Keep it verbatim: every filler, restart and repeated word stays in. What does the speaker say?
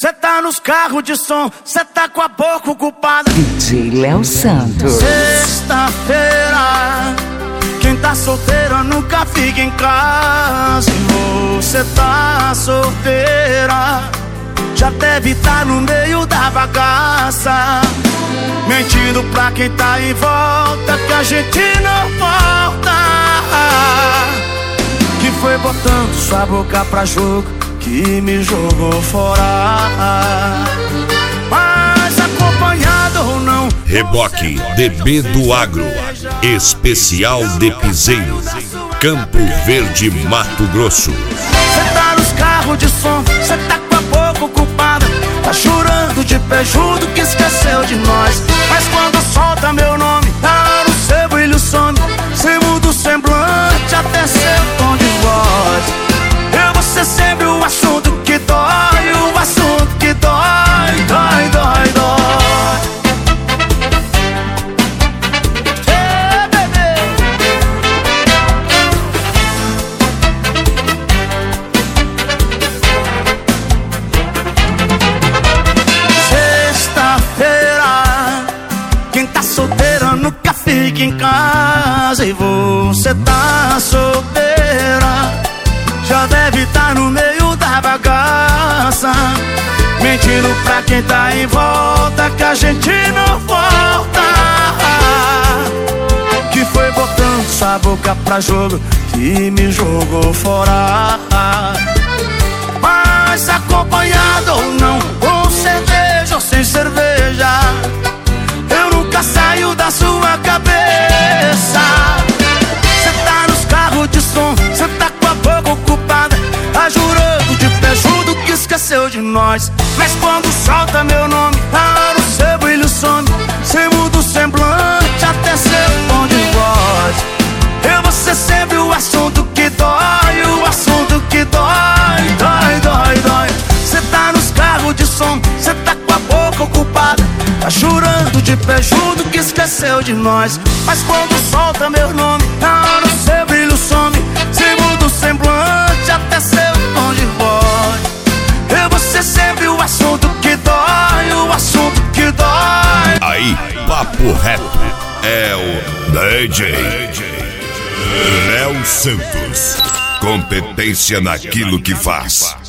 Cê tá nos carros de som, cê tá com a boca ocupada. D J Léo Santos. Sexta-feira, quem tá solteira nunca fica em casa. E você tá solteira, já deve tá no meio da bagaça, mentindo pra quem tá em volta que a gente não volta. Que foi botando sua boca pra jogo que me jogou fora. Mas acompanhado ou não, Reboque D B do Agro, especial de Piseiro, Campo Verde, Mato Grosso. Cê tá nos carros de som, cê tá com a boca ocupada, tá chorando de pé junto que esqueceu de nós. Mas quando solta meu nome, tá no seu brilho some, cê muda o semblante até seu tom de voz. Eu vou ser sempre o assunto que dói, o assunto que dói, dói, dói, dói. Hey, bebê. Sexta-feira, quem tá solteira nunca fica em casa. E você tá solteira, já deve tá no meio da bagaça, mentindo pra quem tá em volta que a gente não volta. Que foi botando sua boca pra jogo que me jogou fora. Mas acompanhado ou não, com cerveja ou sem cerveja, eu nunca saio da sua cabeça. Cê tá nos carros de som, cê tá com a boca ocupada, tá jurando de pé junto que esqueceu de nós. Mas quando solta meu nome, tá no seu brilho some, cê muda o semblante até seu tom de voz. Eu vou ser sempre o assunto que dói, o assunto que dói, dói, dói, dói. Cê tá nos carros de som, cê tá com a boca ocupada, tá chorando de pé junto que esqueceu de nós. Mas quando solta meu nome, tá no seu brilho some, cê muda o semblante até seu tom de voz. Eu vou ser sempre o assunto que dói, o assunto que dói. Aí, papo reto, é o D J Léo Santos. Competência naquilo que faz.